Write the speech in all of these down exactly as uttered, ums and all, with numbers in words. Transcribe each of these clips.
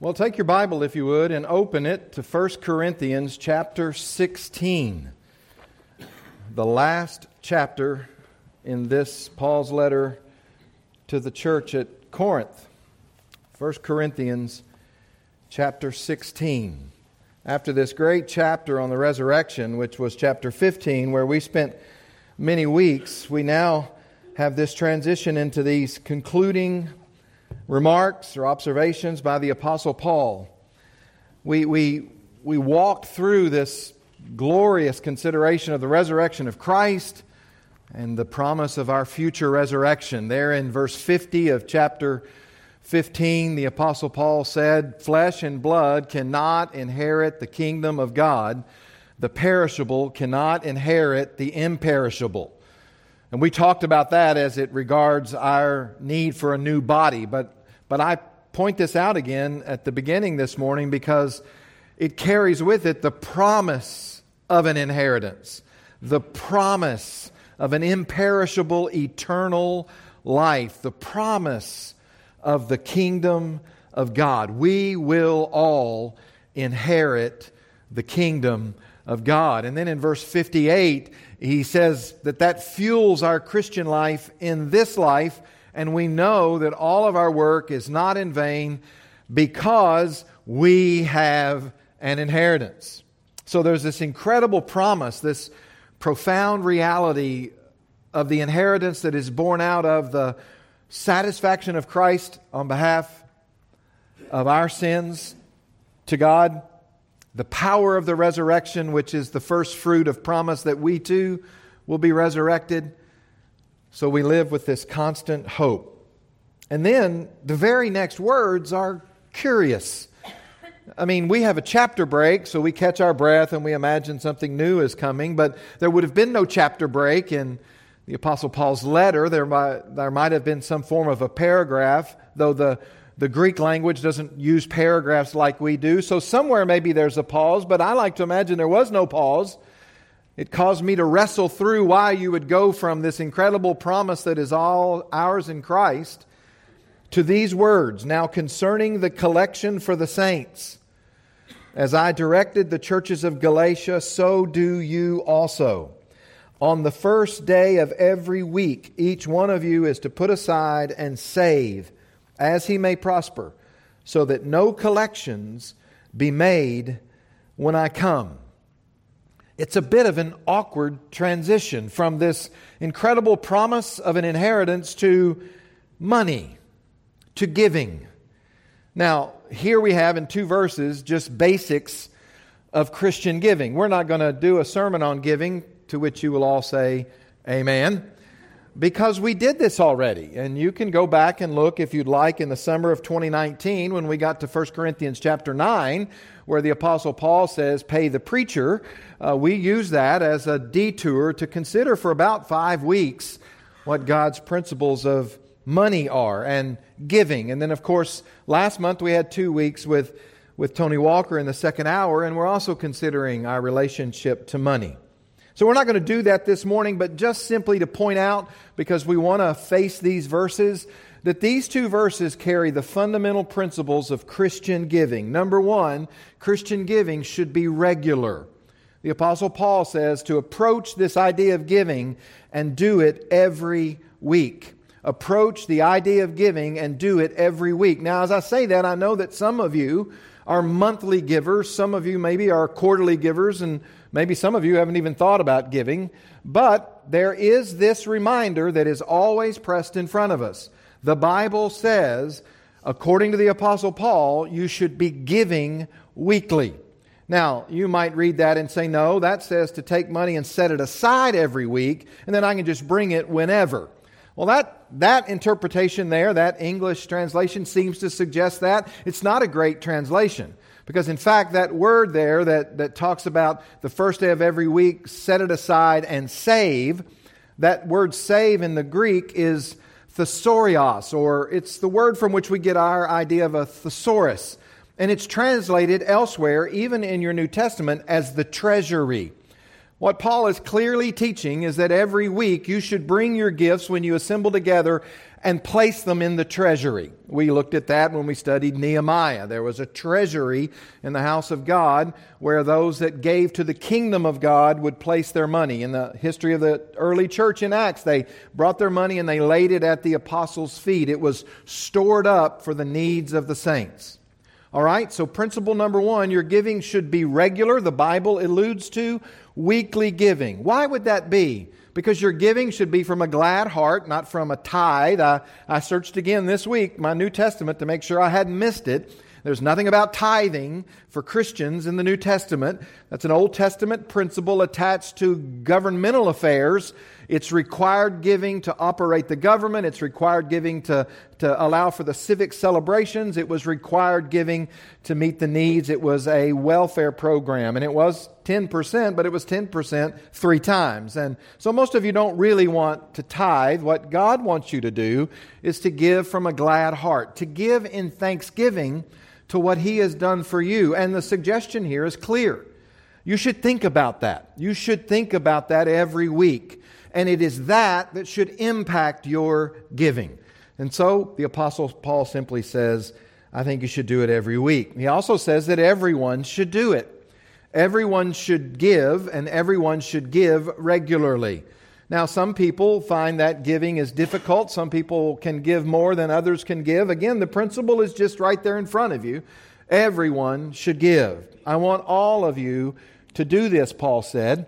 Well, take your Bible, if you would, and open it to First Corinthians chapter sixteen. The last chapter in this Paul's letter to the church at Corinth. First Corinthians chapter sixteen. After this great chapter on the resurrection, which was chapter fifteen, where we spent many weeks, we now have this transition into these concluding remarks or observations by the Apostle Paul. We, we, we walked through this glorious consideration of the resurrection of Christ and the promise of our future resurrection. There in verse fifty of chapter fifteen, the Apostle Paul said, "Flesh and blood cannot inherit the kingdom of God. The perishable cannot inherit the imperishable." And we talked about that as it regards our need for a new body. But, but I point this out again at the beginning this morning because it carries with it the promise of an inheritance. The promise of an imperishable, eternal life. The promise of the kingdom of God. We will all inherit the kingdom of God. And then in verse fifty-eight, he says that that fuels our Christian life in this life, and we know that all of our work is not in vain because we have an inheritance. So there's this incredible promise, this profound reality of the inheritance that is born out of the satisfaction of Christ on behalf of our sins to God. The power of the resurrection, which is the first fruit of promise that we too will be resurrected. So we live with this constant hope. And then the very next words are curious. I mean, we have a chapter break, so we catch our breath and we imagine something new is coming. But there would have been no chapter break in the Apostle Paul's letter. There might, there might have been some form of a paragraph, though the The Greek language doesn't use paragraphs like we do. So somewhere maybe there's a pause, but I like to imagine there was no pause. It caused me to wrestle through why you would go from this incredible promise that is all ours in Christ to these words. "Now concerning the collection for the saints, as I directed the churches of Galatia, so do you also. On the first day of every week, each one of you is to put aside and save as he may prosper, so that no collections be made when I come." It's a bit of an awkward transition from this incredible promise of an inheritance to money, to giving. Now, here we have in two verses just basics of Christian giving. We're not going to do a sermon on giving, to which you will all say, amen, because we did this already. And you can go back and look, if you'd like, in the summer of twenty nineteen when we got to First Corinthians chapter nine, where the Apostle Paul says, "Pay the preacher." Uh, we use that as a detour to consider for about five weeks what God's principles of money are and giving. And then, of course, last month we had two weeks with, with Tony Walker in the second hour, and we're also considering our relationship to money. So we're not going to do that this morning, but just simply to point out, because we want to face these verses, that these two verses carry the fundamental principles of Christian giving. Number one, Christian giving should be regular. The Apostle Paul says to approach this idea of giving and do it every week. Approach the idea of giving and do it every week. Now, as I say that, I know that some of you are monthly givers. Some of you maybe are quarterly givers, and maybe some of you haven't even thought about giving. But there is this reminder that is always pressed in front of us. The Bible says, according to the Apostle Paul, you should be giving weekly. Now, you might read that and say, no, that says to take money and set it aside every week, and then I can just bring it whenever. Well, that, that interpretation there, that English translation seems to suggest that. It's not a great translation. Because in fact, that word there that, that talks about the first day of every week, set it aside and save, that word save in the Greek is thesaurios, or it's the word from which we get our idea of a thesaurus. And it's translated elsewhere, even in your New Testament, as the treasury. What Paul is clearly teaching is that every week you should bring your gifts when you assemble together and place them in the treasury. We looked at that when we studied Nehemiah. There was a treasury in the house of God where those that gave to the kingdom of God would place their money. In the history of the early church in Acts, they brought their money and they laid it at the apostles' feet. It was stored up for the needs of the saints. All right, so principle number one, your giving should be regular. The Bible alludes to weekly giving. Why would that be? Because your giving should be from a glad heart, not from a tithe. I, I searched again this week, my New Testament, to make sure I hadn't missed it. There's nothing about tithing for Christians in the New Testament. That's an Old Testament principle attached to governmental affairs. It's required giving to operate the government. It's required giving to, to allow for the civic celebrations. It was required giving to meet the needs. It was a welfare program. And it was ten percent, but it was ten percent three times. And so most of you don't really want to tithe. What God wants you to do is to give from a glad heart, to give in thanksgiving to what He has done for you. And the suggestion here is clear. You should think about that. You should think about that every week. And it is that that should impact your giving. And so the Apostle Paul simply says, I think you should do it every week. He also says that everyone should do it. Everyone should give, and everyone should give regularly. Now, some people find that giving is difficult. Some people can give more than others can give. Again, the principle is just right there in front of you. Everyone should give. I want all of you to do this, Paul said.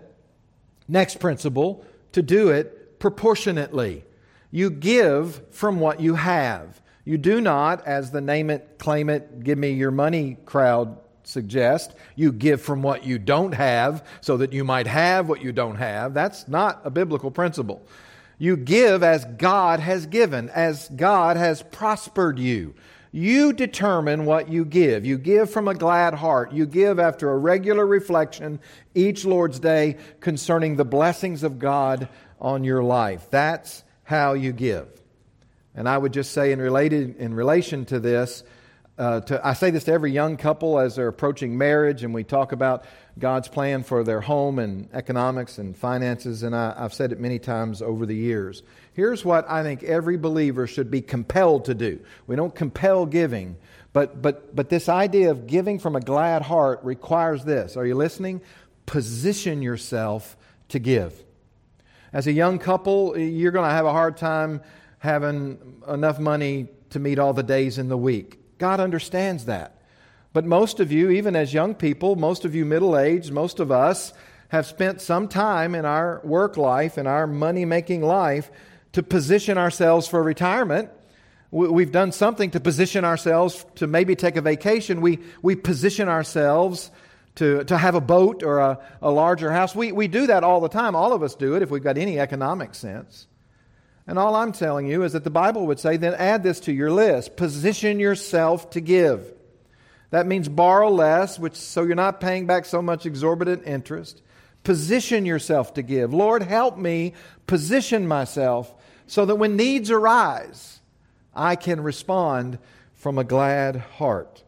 Next principle, to do it proportionately. You give from what you have. You do not, as the name it, claim it, give me your money crowd suggest, you give from what you don't have so that you might have what you don't have. That's not a biblical principle. You give as God has given, as God has prospered you. You determine what you give. You give from a glad heart. You give after a regular reflection each Lord's Day concerning the blessings of God on your life. That's how you give. And I would just say in related in relation to this, uh, to, I say this to every young couple as they're approaching marriage and we talk about God's plan for their home and economics and finances, and I, I've said it many times over the years. Here's what I think every believer should be compelled to do. We don't compel giving, but but but this idea of giving from a glad heart requires this. Are you listening? Position yourself to give. As a young couple, you're going to have a hard time having enough money to meet all the days in the week. God understands that. But most of you, even as young people, most of you middle-aged, most of us have spent some time in our work life, in our money-making life, to position ourselves for retirement. We've done something to position ourselves to maybe take a vacation. We we position ourselves to, to have a boat or a, a larger house. We, we do that all the time. All of us do it if we've got any economic sense. And all I'm telling you is that the Bible would say, then add this to your list. Position yourself to give. That means borrow less, which so you're not paying back so much exorbitant interest. Position yourself to give. Lord, help me position myself so that when needs arise, I can respond from a glad heart.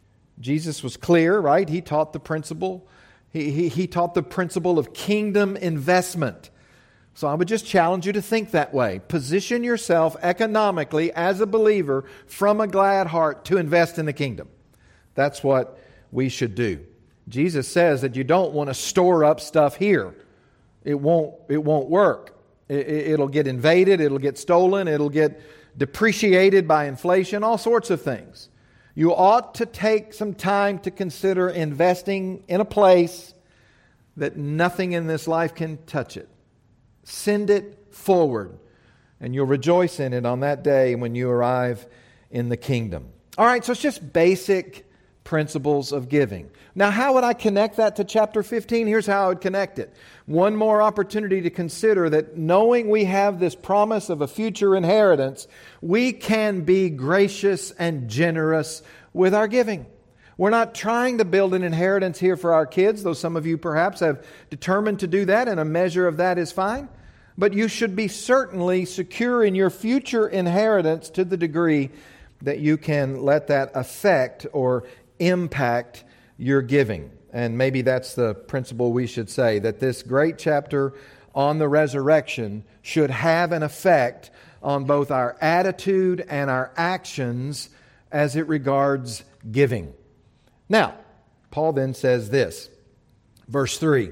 Jesus was clear, right? He taught the principle. He, he, he taught the principle of kingdom investment. So I would just challenge you to think that way. Position yourself economically as a believer from a glad heart to invest in the kingdom. That's what we should do. Jesus says that you don't want to store up stuff here. It won't, it won't work. It, it'll get invaded, it'll get stolen, it'll get depreciated by inflation, all sorts of things. You ought to take some time to consider investing in a place that nothing in this life can touch it. Send it forward, and you'll rejoice in it on that day when you arrive in the kingdom. All right, so it's just basic principles of giving. Now, how would I connect that to chapter fifteen? Here's how I would connect it. One more opportunity to consider that knowing we have this promise of a future inheritance, we can be gracious and generous with our giving. We're not trying to build an inheritance here for our kids, though some of you perhaps have determined to do that, and a measure of that is fine. But you should be certainly secure in your future inheritance to the degree that you can let that affect or impact your giving. and maybe that's the principle we should say, that this great chapter on the resurrection should have an effect on both our attitude and our actions as it regards giving. Now, Paul then says this, verse three,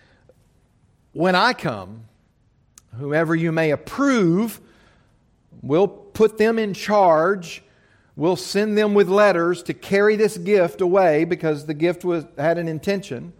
when I come, whomever you may approve, we'll put them in charge. We'll send them with letters to carry this gift away because the gift was had an intention.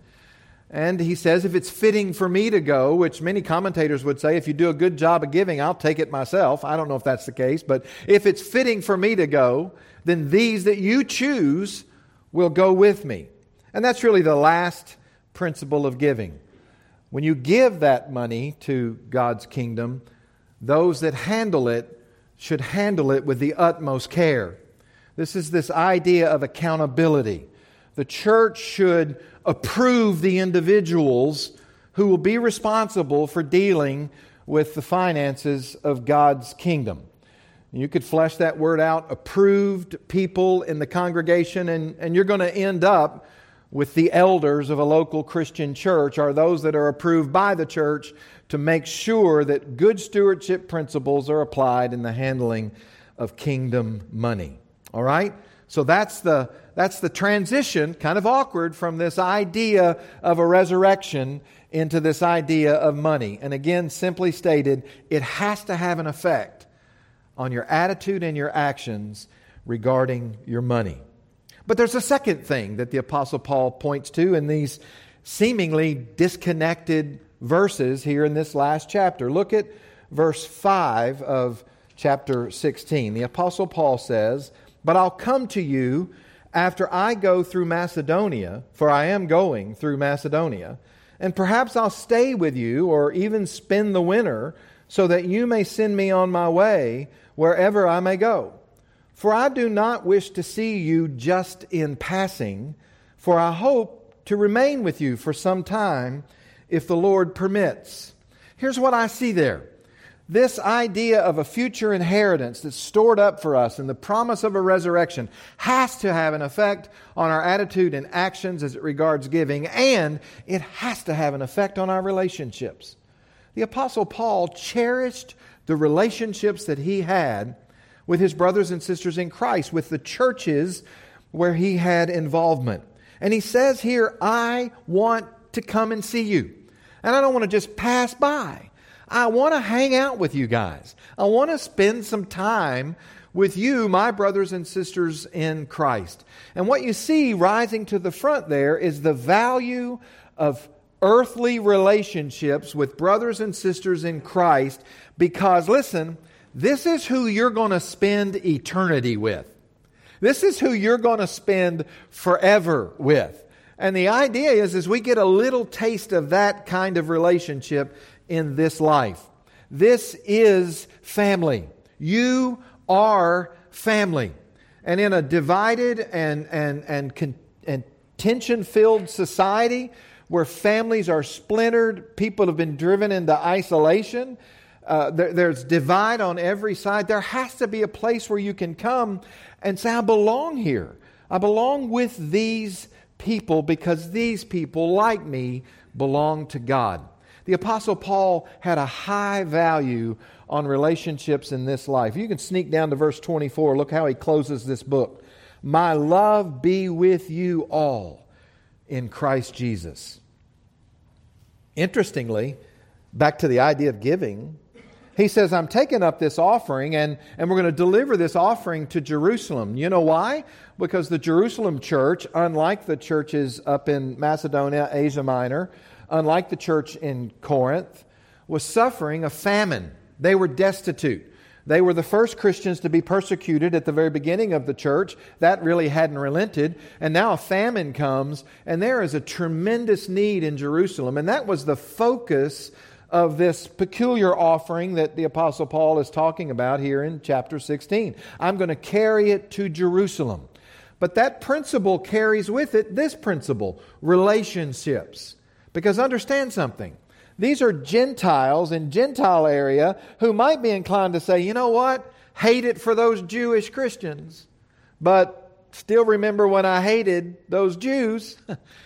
And he says, if it's fitting for me to go, which many commentators would say, if you do a good job of giving, I'll take it myself. I don't know if that's the case, but if it's fitting for me to go, then these that you choose will go with me. And that's really the last principle of giving. When you give that money to God's kingdom, those that handle it should handle it with the utmost care. This is this idea of accountability. The church should approve the individuals who will be responsible for dealing with the finances of God's kingdom. You could flesh that word out, approved people in the congregation, and, and you're going to end up with the elders of a local Christian church, or those that are approved by the church to make sure that good stewardship principles are applied in the handling of kingdom money. All right? So that's the that's the transition, kind of awkward, from this idea of a resurrection into this idea of money. And again, simply stated, it has to have an effect on your attitude and your actions regarding your money. But there's a second thing that the Apostle Paul points to in these seemingly disconnected verses here in this last chapter. Look at verse five of chapter sixteen. The Apostle Paul says, "But I'll come to you after I go through Macedonia, for I am going through Macedonia, and perhaps I'll stay with you or even spend the winter so that you may send me on my way wherever I may go. For I do not wish to see you just in passing, for I hope to remain with you for some time if the Lord permits." Here's what I see there. This idea of a future inheritance that's stored up for us and the promise of a resurrection has to have an effect on our attitude and actions as it regards giving, and it has to have an effect on our relationships. The Apostle Paul cherished the relationships that he had with his brothers and sisters in Christ, with the churches where he had involvement. And he says here, I want to come and see you. And I don't want to just pass by. I want to hang out with you guys. I want to spend some time with you, my brothers and sisters in Christ. And what you see rising to the front there is the value of earthly relationships with brothers and sisters in Christ, because, listen, this is who you're going to spend eternity with. This is who you're going to spend forever with. And the idea is, is we get a little taste of that kind of relationship in this life. This is family. You are family. And in a divided and, and, and, con, and tension-filled society where families are splintered, people have been driven into isolation, uh, there, there's divide on every side, there has to be a place where you can come and say, I belong here. I belong with these people because these people, like me, belong to God. The Apostle Paul had a high value on relationships in this life. You can sneak down to verse twenty-four. Look how he closes this book. My love be with you all in Christ Jesus. Interestingly, back to the idea of giving, he says, I'm taking up this offering and, and we're going to deliver this offering to Jerusalem. You know why? Because the Jerusalem church, unlike the churches up in Macedonia, Asia Minor, unlike the church in Corinth, was suffering a famine. They were destitute. They were the first Christians to be persecuted at the very beginning of the church. That really hadn't relented. And now a famine comes, and there is a tremendous need in Jerusalem. And that was the focus of this peculiar offering that the Apostle Paul is talking about here in chapter sixteen. I'm going to carry it to Jerusalem. But that principle carries with it this principle, relationships. Because understand something. These are Gentiles in Gentile area who might be inclined to say, you know what? Hate it for those Jewish Christians. But still remember when I hated those Jews.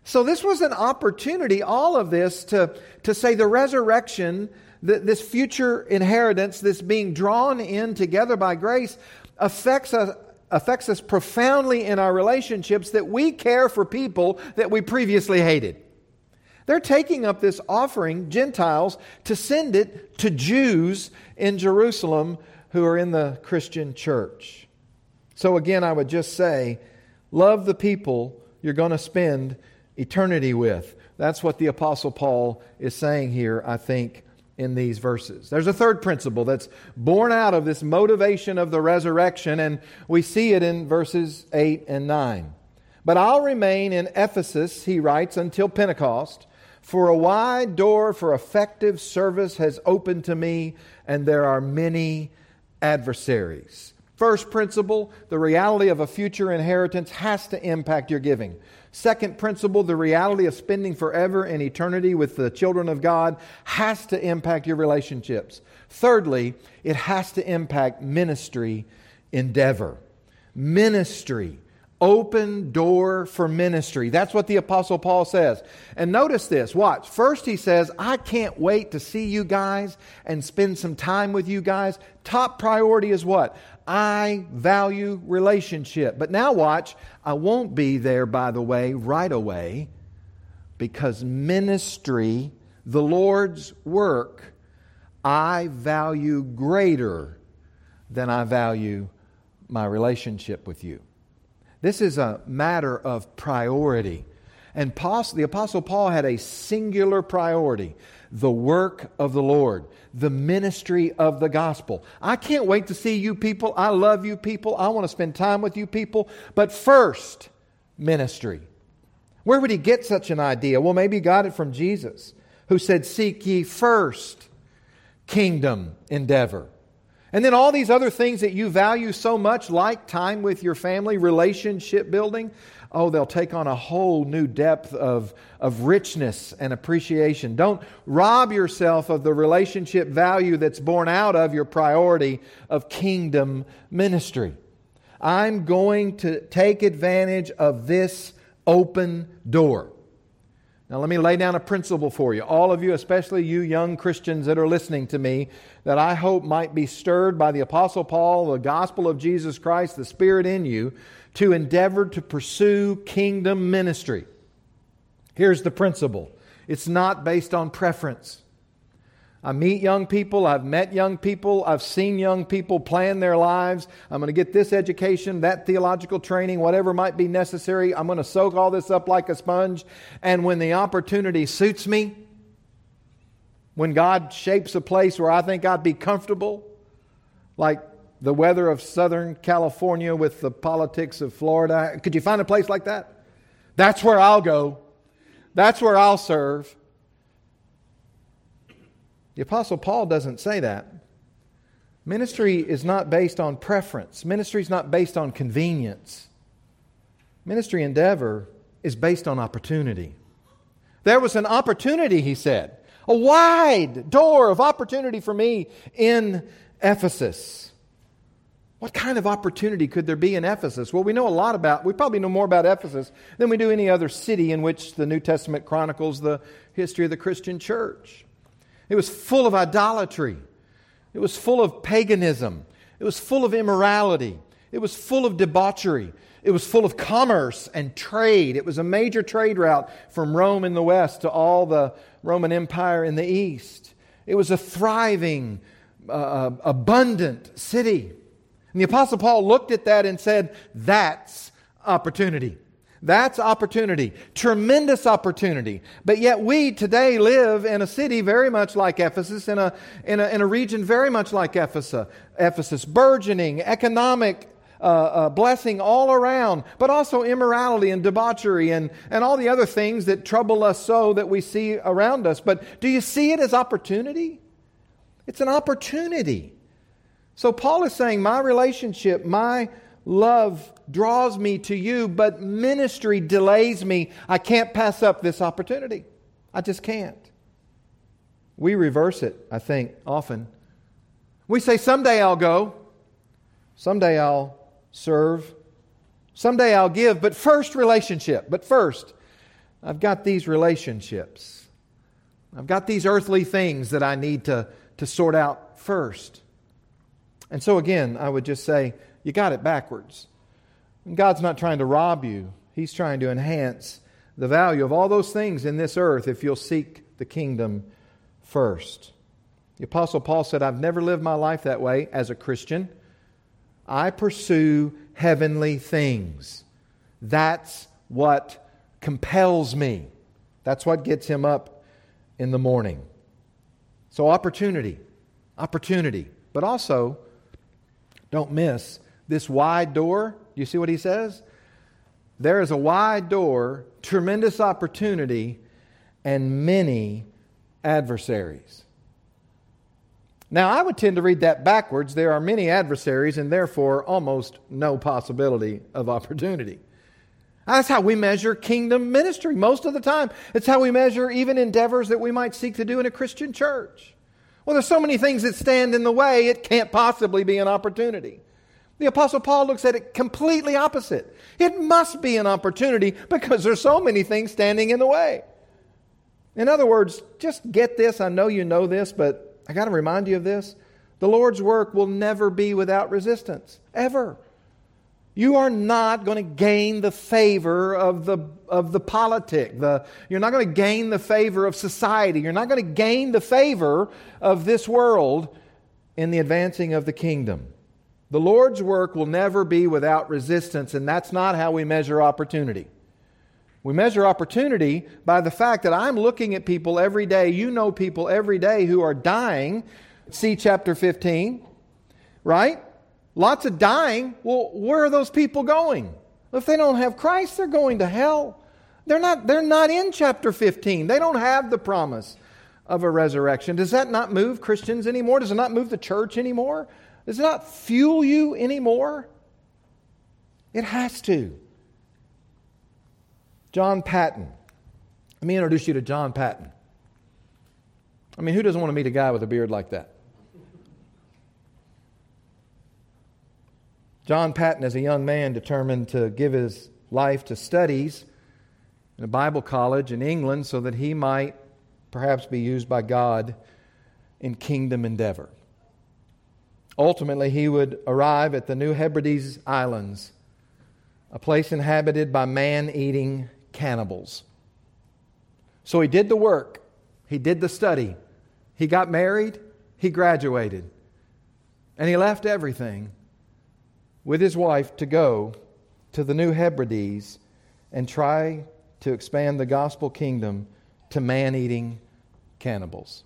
So this was an opportunity, all of this, to, to say the resurrection, the, this future inheritance, this being drawn in together by grace, affects us, affects us profoundly in our relationships, that we care for people that we previously hated. They're taking up this offering, Gentiles, to send it to Jews in Jerusalem who are in the Christian church. So again, I would just say, love the people you're going to spend eternity with. That's what the Apostle Paul is saying here, I think, in these verses. There's a third principle that's born out of this motivation of the resurrection, and we see it in verses eight and nine. But I'll remain in Ephesus, he writes, until Pentecost, for a wide door for effective service has opened to me, and there are many adversaries. First principle, the reality of a future inheritance has to impact your giving. Second principle, the reality of spending forever in eternity with the children of God has to impact your relationships. Thirdly, it has to impact ministry endeavor. Ministry. Open door for ministry. That's what the Apostle Paul says. And notice this. Watch. First he says, I can't wait to see you guys and spend some time with you guys. Top priority is what? I value relationship. But now watch. I won't be there, by the way, right away, because ministry, the Lord's work, I value greater than I value my relationship with you. This is a matter of priority. And the Apostle Paul had a singular priority: the work of the Lord, the ministry of the gospel. I can't wait to see you people. I love you people. I want to spend time with you people. But first, ministry. Where would he get such an idea? Well, maybe he got it from Jesus, who said, seek ye first kingdom endeavor. And then all these other things that you value so much, like time with your family, relationship building, oh, they'll take on a whole new depth of, of richness and appreciation. Don't rob yourself of the relationship value that's born out of your priority of kingdom ministry. I'm going to take advantage of this open door. Now let me lay down a principle for you. All of you, especially you young Christians that are listening to me, that I hope might be stirred by the Apostle Paul, the gospel of Jesus Christ, the Spirit in you, to endeavor to pursue kingdom ministry. Here's the principle. It's not based on preference. I meet young people, I've met young people, I've seen young people plan their lives. I'm going to get this education, that theological training, whatever might be necessary. I'm going to soak all this up like a sponge. And when the opportunity suits me, when God shapes a place where I think I'd be comfortable, like the weather of Southern California with the politics of Florida, could you find a place like that? That's where I'll go. That's where I'll serve. The Apostle Paul doesn't say that. Ministry is not based on preference. Ministry is not based on convenience. Ministry endeavor is based on opportunity. There was an opportunity, he said, a wide door of opportunity for me in Ephesus. What kind of opportunity could there be in Ephesus? Well, we know a lot about, we probably know more about Ephesus than we do any other city in which the New Testament chronicles the history of the Christian church. It was full of idolatry. It was full of paganism. It was full of immorality. It was full of debauchery. It was full of commerce and trade. It was a major trade route from Rome in the west to all the Roman Empire in the east. It was a thriving, uh, abundant city. And the Apostle Paul looked at that and said, that's opportunity. That's opportunity. Tremendous opportunity. But yet we today live in a city very much like Ephesus, in a, in a, in a region very much like Ephesus, Ephesus, burgeoning, economic uh, uh, blessing all around, but also immorality and debauchery and, and all the other things that trouble us so that we see around us. But do you see it as opportunity? It's an opportunity. So Paul is saying, my relationship, my love draws me to you, but ministry delays me. I can't pass up this opportunity. I just can't. We reverse it, I think, often. We say, someday I'll go. Someday I'll serve. Someday I'll give. But first, relationship. But first, I've got these relationships. I've got these earthly things that I need to, to sort out first. And so again, I would just say, you got it backwards. And God's not trying to rob you. He's trying to enhance the value of all those things in this earth if you'll seek the kingdom first. The Apostle Paul said, I've never lived my life that way as a Christian. I pursue heavenly things. That's what compels me. That's what gets him up in the morning. So opportunity, opportunity. But also, don't miss this wide door. You see what he says? There is a wide door, tremendous opportunity, and many adversaries. Now, I would tend to read that backwards. There are many adversaries and therefore almost no possibility of opportunity. That's how we measure kingdom ministry most of the time. It's how we measure even endeavors that we might seek to do in a Christian church. Well, there's so many things that stand in the way, it can't possibly be an opportunity. The Apostle Paul looks at it completely opposite. It must be an opportunity because there's so many things standing in the way. In other words, just get this. I know you know this, but I got to remind you of this. The Lord's work will never be without resistance, ever. You are not going to gain the favor of the of the politic. The, you're not going to gain the favor of society. You're not going to gain the favor of this world in the advancing of the kingdom. The Lord's work will never be without resistance, and that's not how we measure opportunity. We measure opportunity by the fact that I'm looking at people every day. You know people every day who are dying. See chapter fifteen, right? Lots of dying. Well, where are those people going? If they don't have Christ, they're going to hell. They're not, they're not in chapter fifteen. They don't have the promise of a resurrection. Does that not move Christians anymore? Does it not move the church anymore? Does it not fuel you anymore? It has to. John Patton. Let me introduce you to John Patton. I mean, who doesn't want to meet a guy with a beard like that? John Patton, as a young man, determined to give his life to studies in a Bible college in England so that he might perhaps be used by God in kingdom endeavor. Ultimately, he would arrive at the New Hebrides Islands, a place inhabited by man-eating cannibals. So he did the work. He did the study. He got married. He graduated. And he left everything with his wife to go to the New Hebrides and try to expand the gospel kingdom to man-eating cannibals.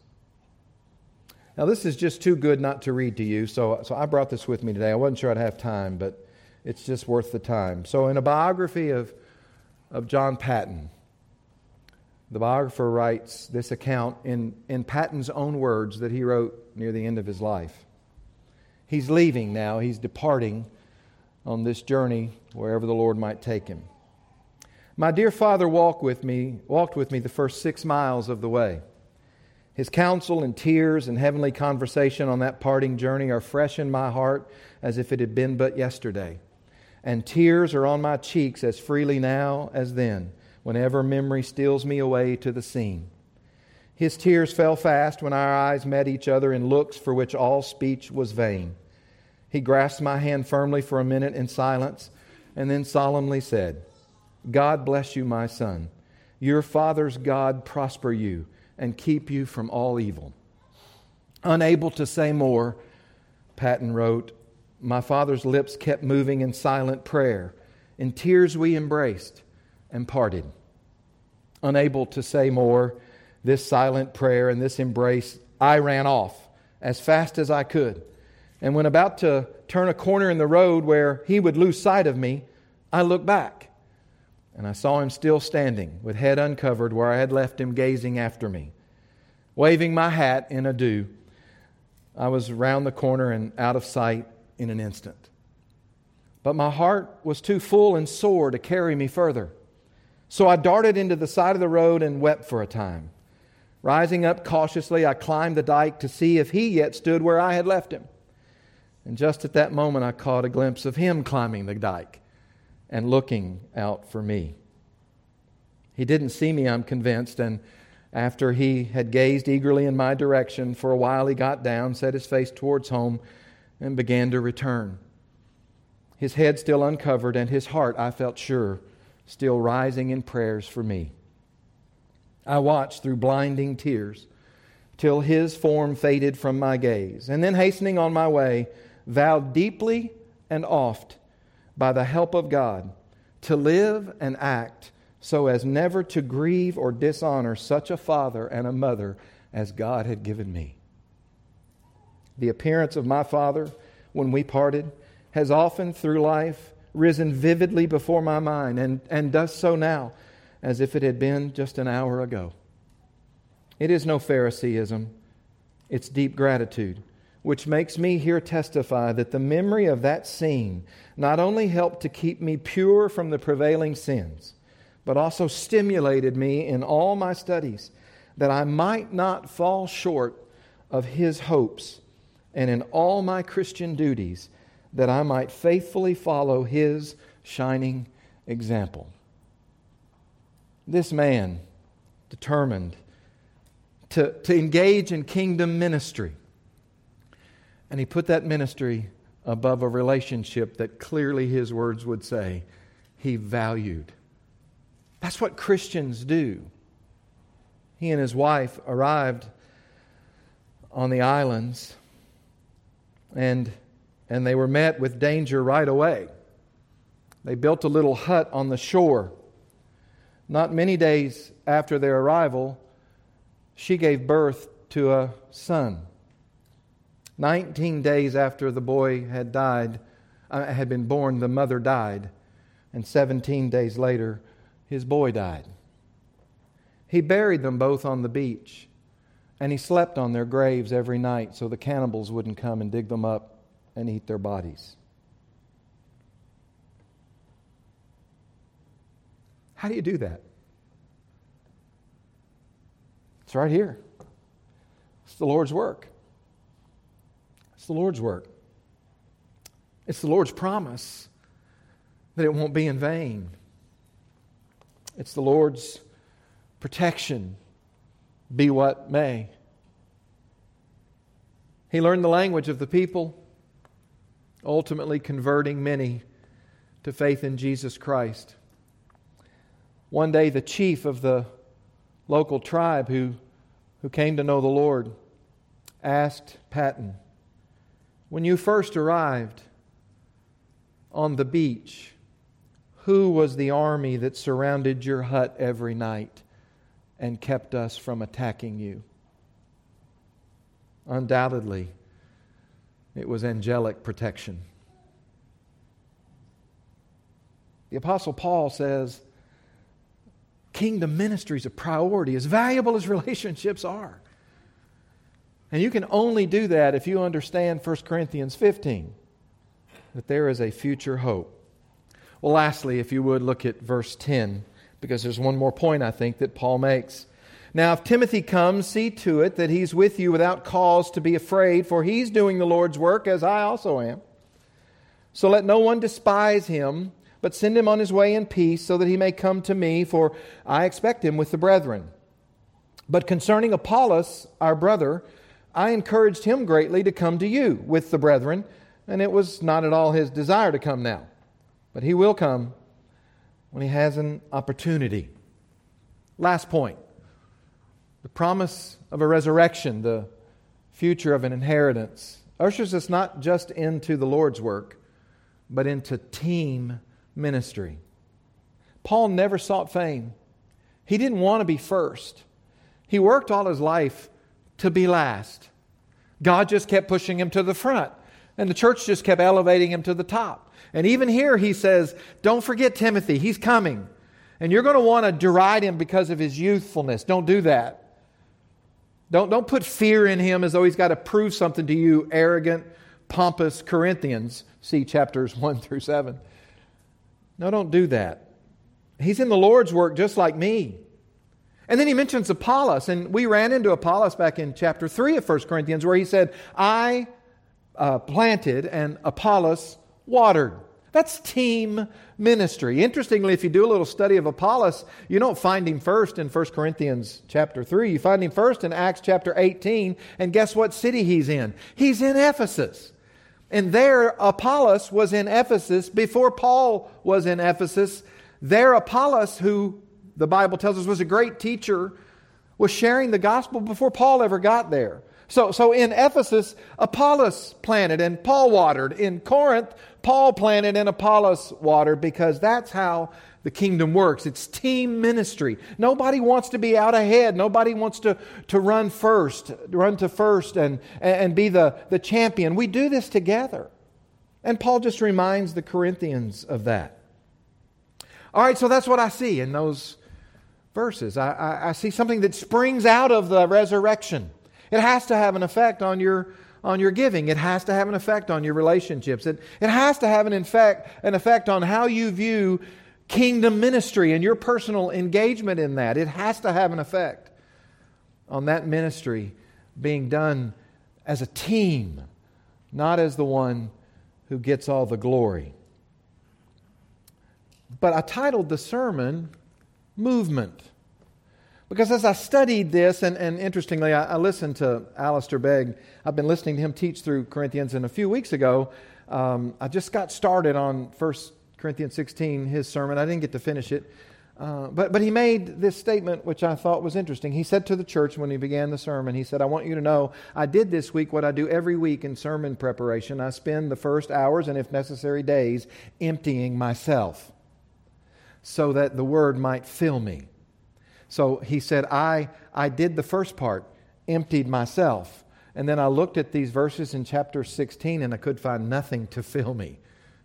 Now, this is just too good not to read to you, so, so I brought this with me today. I wasn't sure I'd have time, but it's just worth the time. So in a biography of, of John Patton, the biographer writes this account in, in Patton's own words that he wrote near the end of his life. He's leaving now. He's departing on this journey wherever the Lord might take him. My dear father walked with me, walked with me the first six miles of the way. His counsel and tears and heavenly conversation on that parting journey are fresh in my heart as if it had been but yesterday. And tears are on my cheeks as freely now as then, whenever memory steals me away to the scene. His tears fell fast when our eyes met each other in looks for which all speech was vain. He grasped my hand firmly for a minute in silence and then solemnly said, God bless you, my son. Your father's God prosper you and keep you from all evil. Unable to say more, Patton wrote, my father's lips kept moving in silent prayer. In tears we embraced and parted. Unable to say more, this silent prayer and this embrace, I ran off as fast as I could. And when about to turn a corner in the road where he would lose sight of me, I looked back. And I saw him still standing, with head uncovered where I had left him, gazing after me. Waving my hat in adieu, I was round the corner and out of sight in an instant. But my heart was too full and sore to carry me further. So I darted into the side of the road and wept for a time. Rising up cautiously, I climbed the dike to see if he yet stood where I had left him. And just at that moment, I caught a glimpse of him climbing the dike and looking out for me. He didn't see me, I'm convinced, and after he had gazed eagerly in my direction, for a while he got down, set his face towards home, and began to return. His head still uncovered, and his heart, I felt sure, still rising in prayers for me. I watched through blinding tears till his form faded from my gaze, and then hastening on my way, vowed deeply and oft, by the help of God, to live and act so as never to grieve or dishonor such a father and a mother as God had given me. The appearance of my father when we parted has often through life risen vividly before my mind, and, and does so now, as if it had been just an hour ago. It is no Phariseeism, it's deep gratitude, which makes me here testify that the memory of that scene not only helped to keep me pure from the prevailing sins, but also stimulated me in all my studies that I might not fall short of His hopes, and in all my Christian duties that I might faithfully follow His shining example. This man determined to, to engage in kingdom ministry, and he put that ministry above a relationship that clearly his words would say he valued. That's what Christians do. He and his wife arrived on the islands, and, and they were met with danger right away. They built a little hut on the shore. Not many days after their arrival, she gave birth to a son. Nineteen days after the boy had died, uh, had been born, the mother died, and seventeen days later, his boy died. He buried them both on the beach, and he slept on their graves every night so the cannibals wouldn't come and dig them up and eat their bodies. How do you do that? It's right here. It's the Lord's work. It's the Lord's work. It's the Lord's promise that it won't be in vain. It's the Lord's protection, be what may. He learned the language of the people, ultimately converting many to faith in Jesus Christ. One day, the chief of the local tribe who, who came to know the Lord asked Patton, "When you first arrived on the beach, who was the army that surrounded your hut every night and kept us from attacking you?" Undoubtedly, it was angelic protection. The Apostle Paul says, kingdom ministry is a priority, as valuable as relationships are. And you can only do that if you understand First Corinthians fifteen, that there is a future hope. Well, lastly, if you would, look at verse ten, because there's one more point, I think, that Paul makes. "Now, if Timothy comes, see to it that he's with you without cause to be afraid, for he's doing the Lord's work, as I also am. So let no one despise him, but send him on his way in peace, so that he may come to me, for I expect him with the brethren. But concerning Apollos, our brother, I encouraged him greatly to come to you with the brethren, and it was not at all his desire to come now. But he will come when he has an opportunity." Last point. The promise of a resurrection, the future of an inheritance, ushers us not just into the Lord's work, but into team ministry. Paul never sought fame. He didn't want to be first. He worked all his life to be last. God just kept pushing him to the front, and the church just kept elevating him to the top. And even here he says, don't forget Timothy, he's coming. And you're going to want to deride him because of his youthfulness. Don't do that. Don't, don't put fear in him as though he's got to prove something to you, arrogant, pompous Corinthians. See chapters one through seven. No, don't do that. He's in the Lord's work just like me. And then he mentions Apollos, and we ran into Apollos back in chapter three of First Corinthians, where he said, I uh, planted and Apollos watered. That's team ministry. Interestingly, if you do a little study of Apollos, you don't find him first in First Corinthians chapter three. You find him first in Acts chapter eighteen. And guess what city he's in? He's in Ephesus. And there, Apollos was in Ephesus before Paul was in Ephesus. There, Apollos, who the Bible tells us was a great teacher, was sharing the gospel before Paul ever got there. So, so in Ephesus, Apollos planted and Paul watered. In Corinth, Paul planted and Apollos watered, because that's how the kingdom works. It's team ministry. Nobody wants to be out ahead. Nobody wants to, to run first, run to first and, and be the, the champion. We do this together. And Paul just reminds the Corinthians of that. All right, so that's what I see in those verses. I, I, I see something that springs out of the resurrection. It has to have an effect on your on your giving. It has to have an effect on your relationships. It, it has to have an effect, an effect on how you view kingdom ministry and your personal engagement in that. It has to have an effect on that ministry being done as a team, not as the one who gets all the glory. But I titled the sermon, Movement. Because as I studied this, and, and interestingly, I, I listened to Alistair Begg. I've been listening to him teach through Corinthians, and a few weeks ago, um, I just got started on First Corinthians sixteen, his sermon. I didn't get to finish it. Uh, but, but he made this statement, which I thought was interesting. He said to the church when he began the sermon, he said, I want you to know, I did this week what I do every week in sermon preparation. I spend the first hours, and if necessary days, emptying myself so that the Word might fill me. So he said, I, I did the first part, emptied myself. And then I looked at these verses in chapter sixteen and I could find nothing to fill me.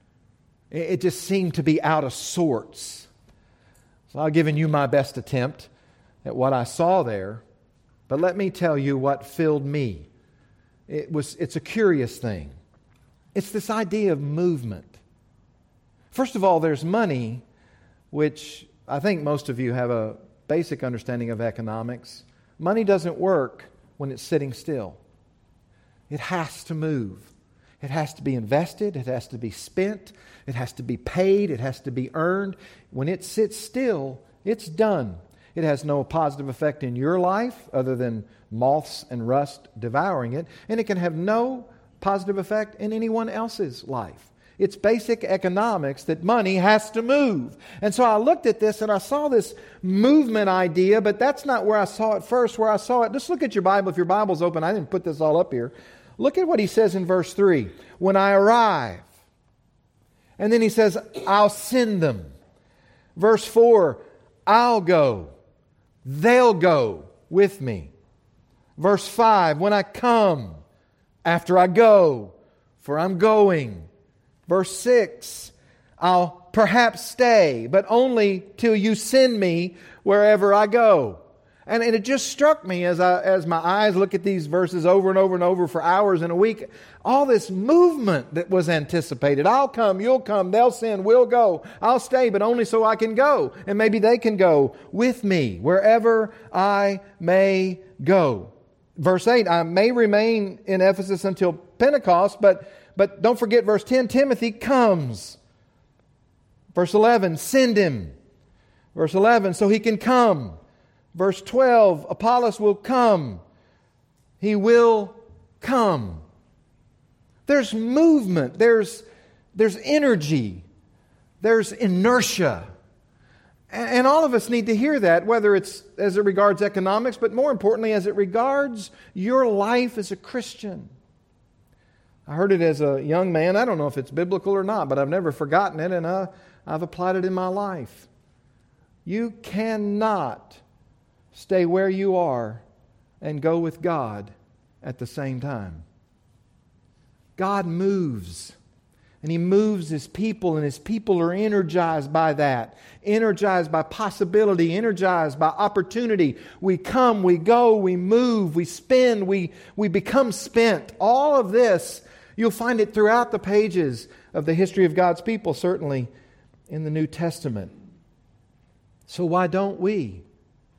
It, it just seemed to be out of sorts. So I've given you my best attempt at what I saw there. But let me tell you what filled me. It was, it's a curious thing. It's this idea of movement. First of all, there's money, which I think most of you have a basic understanding of economics. Money doesn't work when it's sitting still. It has to move. It has to be invested. It has to be spent. It has to be paid. It has to be earned. When it sits still, it's done. It has no positive effect in your life other than moths and rust devouring it. And it can have no positive effect in anyone else's life. It's basic economics that money has to move. And so I looked at this and I saw this movement idea, but that's not where I saw it first. Where I saw it, just look at your Bible. If your Bible's open, I didn't put this all up here. Look at what he says in verse three. When I arrive. And then he says, I'll send them. Verse four, I'll go. They'll go with me. Verse five, when I come, after I go, for I'm going. Verse six, I'll perhaps stay, but only till you send me wherever I go. And, and it just struck me as I, as my eyes look at these verses over and over and over for hours in a week, all this movement that was anticipated. I'll come, you'll come, they'll send, we'll go. I'll stay, but only so I can go. And maybe they can go with me wherever I may go. Verse eight, I may remain in Ephesus until Pentecost, but But don't forget verse ten, Timothy comes. Verse eleven, send him. Verse eleven, so he can come. Verse twelve, Apollos will come. He will come. There's movement. There's, there's energy. There's inertia. And, and all of us need to hear that, whether it's as it regards economics, but more importantly, as it regards your life as a Christian. I heard it as a young man. I don't know if it's biblical or not, but I've never forgotten it, and I, I've applied it in my life. You cannot stay where you are and go with God at the same time. God moves, and He moves His people, and His people are energized by that, energized by possibility, energized by opportunity. We come, we go, we move, we spend, we, we become spent. All of this, you'll find it throughout the pages of the history of God's people, certainly in the New Testament. So why don't we?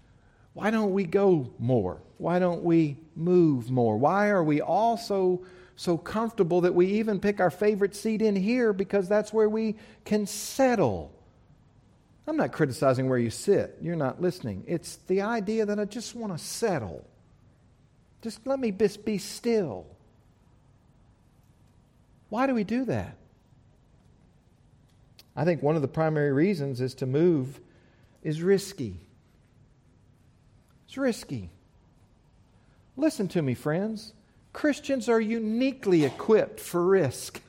Why don't we go more? Why don't we move more? Why are we all so, so comfortable that we even pick our favorite seat in here because that's where we can settle. I'm not criticizing where you sit. You're not listening. It's the idea that I just want to settle. Just let me just be still. Why do we do that? I think one of the primary reasons is to move is risky. It's risky. Listen to me, friends. Christians are uniquely equipped for risk.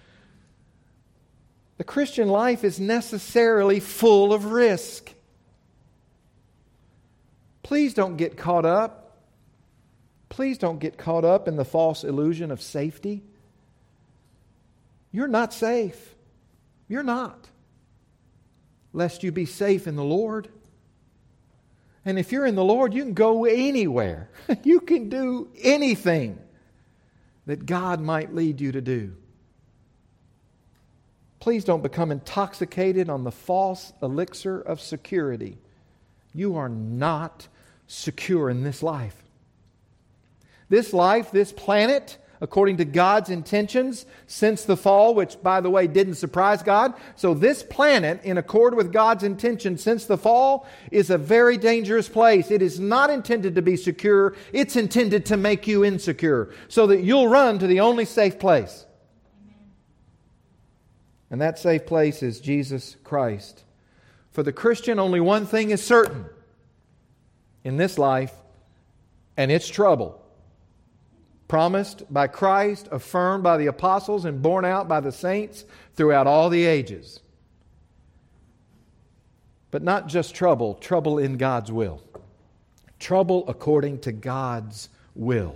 The Christian life is necessarily full of risk. Please don't get caught up. Please don't get caught up in the false illusion of safety. You're not safe. You're not. Lest you be safe in the Lord. And if you're in the Lord, you can go anywhere. You can do anything that God might lead you to do. Please don't become intoxicated on the false elixir of security. You are not secure in this life. This life, this planet, according to God's intentions since the fall, which, by the way, didn't surprise God. So this planet, in accord with God's intentions since the fall, is a very dangerous place. It is not intended to be secure. It's intended to make you insecure so that you'll run to the only safe place. And that safe place is Jesus Christ. For the Christian, only one thing is certain in this life, and it's trouble. Promised by Christ, affirmed by the apostles, and borne out by the saints throughout all the ages. But not just trouble, trouble in God's will. Trouble according to God's will.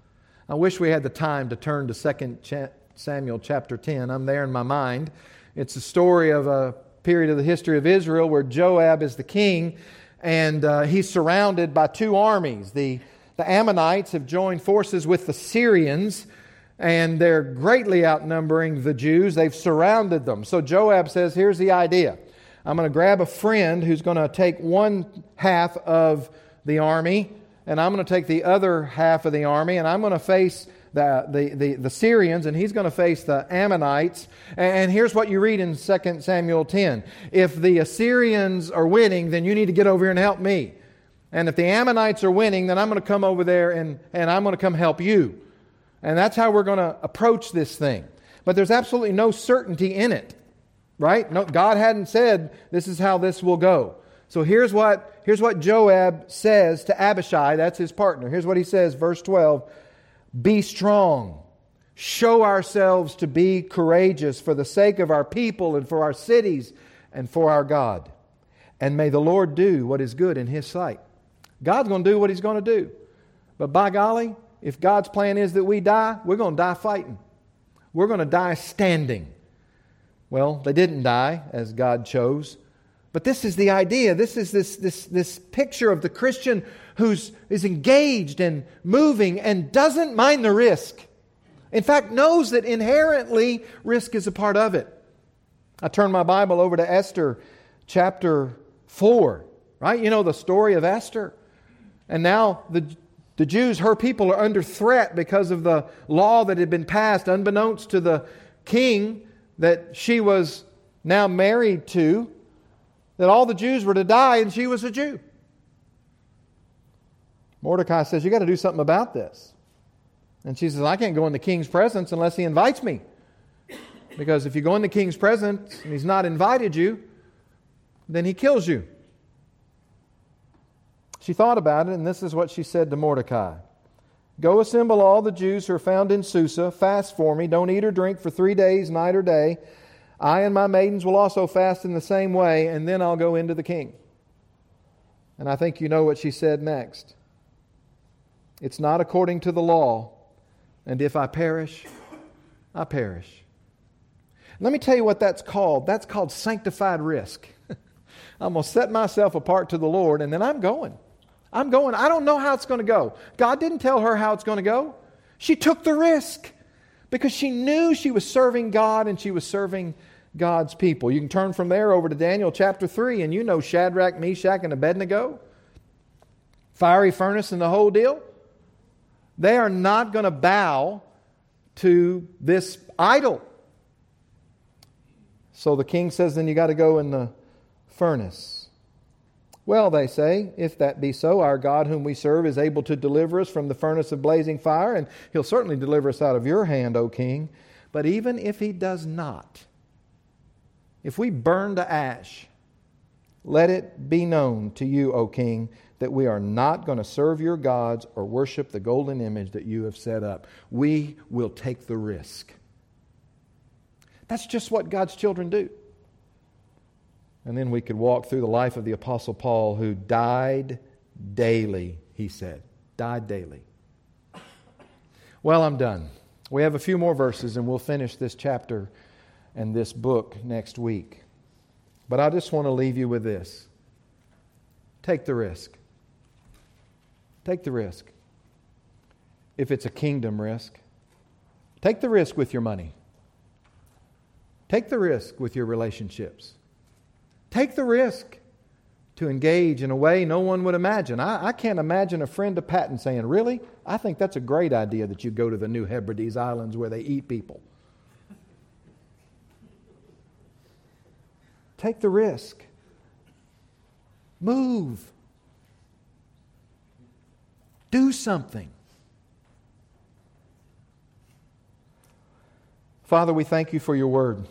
I wish we had the time to turn to Second Samuel chapter ten. I'm there in my mind. It's a story of a period of the history of Israel where Joab is the king, and uh, he's surrounded by two armies. The The Ammonites have joined forces with the Syrians, and they're greatly outnumbering the Jews. They've surrounded them. So Joab says, here's the idea. I'm going to grab a friend who's going to take one half of the army, and I'm going to take the other half of the army, and I'm going to face the, the, the, the Syrians, and he's going to face the Ammonites. And here's what you read in Second Samuel ten. If the Assyrians are winning, then you need to get over here and help me. And if the Ammonites are winning, then I'm going to come over there and, and I'm going to come help you. And that's how we're going to approach this thing. But there's absolutely no certainty in it. Right? No, God hadn't said this is how this will go. So here's what, here's what Joab says to Abishai. That's his partner. Here's what he says, verse twelve. Be strong. Show ourselves to be courageous for the sake of our people and for our cities and for our God. And may the Lord do what is good in His sight. God's going to do what He's going to do. But by golly, if God's plan is that we die, we're going to die fighting. We're going to die standing. Well, they didn't die as God chose. But this is the idea. This is this, this, this picture of the Christian who's is engaged and moving and doesn't mind the risk. In fact, knows that inherently risk is a part of it. I turned my Bible over to Esther chapter four. Right? You know the story of Esther. And now the, the Jews, her people, are under threat because of the law that had been passed, unbeknownst to the king that she was now married to, that all the Jews were to die and she was a Jew. Mordecai says, you got to do something about this. And she says, I can't go in the king's presence unless he invites me. Because if you go in the king's presence and he's not invited you, then he kills you. She thought about it, and this is what she said to Mordecai. Go assemble all the Jews who are found in Susa. Fast for me. Don't eat or drink for three days, night or day. I and my maidens will also fast in the same way, and then I'll go into the king. And I think you know what she said next. It's not according to the law, and if I perish, I perish. Let me tell you what that's called. That's called sanctified risk. I'm going to set myself apart to the Lord, and then I'm going. I'm going. I don't know how it's going to go. God didn't tell her how it's going to go. She took the risk because she knew she was serving God and she was serving God's people. You can turn from there over to Daniel chapter three, and you know Shadrach, Meshach, and Abednego. Fiery furnace and the whole deal. They are not going to bow to this idol. So the king says, then you got to go in the furnace. Well, they say, if that be so, our God whom we serve is able to deliver us from the furnace of blazing fire, and He'll certainly deliver us out of your hand, O king. But even if He does not, if we burn to ash, let it be known to you, O king, that we are not going to serve your gods or worship the golden image that you have set up. We will take the risk. That's just what God's children do. And then we could walk through the life of the Apostle Paul, who died daily, he said. Died daily. Well, I'm done. We have a few more verses and we'll finish this chapter and this book next week. But I just want to leave you with this. Take the risk. Take the risk. If it's a kingdom risk, take the risk with your money. Take the risk with your relationships. Take the risk to engage in a way no one would imagine. I, I can't imagine a friend of Patton saying, really? I think that's a great idea that you go to the New Hebrides Islands where they eat people. Take the risk. Move. Do something. Father, we thank you for your word.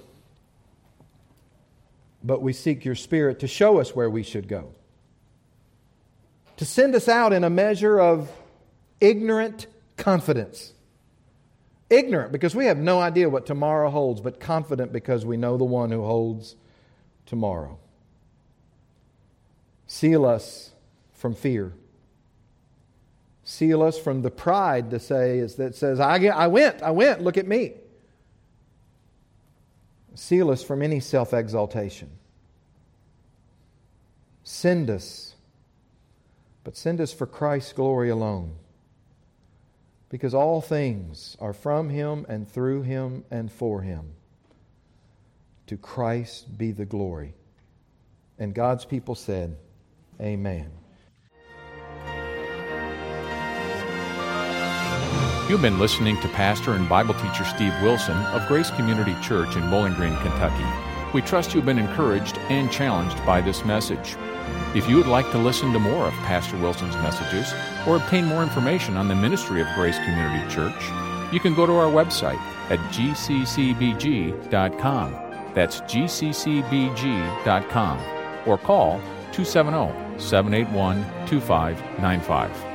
But we seek your Spirit to show us where we should go. To send us out in a measure of ignorant confidence. Ignorant because we have no idea what tomorrow holds, but confident because we know the one who holds tomorrow. Seal us from fear. Seal us from the pride to say is that says, I, I went, I went, look at me. Seal us from any self-exaltation. Send us, but send us for Christ's glory alone. Because all things are from Him and through Him and for Him. To Christ be the glory. And God's people said, Amen. You've been listening to Pastor and Bible teacher Steve Wilson of Grace Community Church in Bowling Green, Kentucky. We trust you've been encouraged and challenged by this message. If you would like to listen to more of Pastor Wilson's messages or obtain more information on the ministry of Grace Community Church, you can go to our website at g c c b g dot com. That's g c c b g dot com. Or call two seven zero, seven eight one, two five nine five.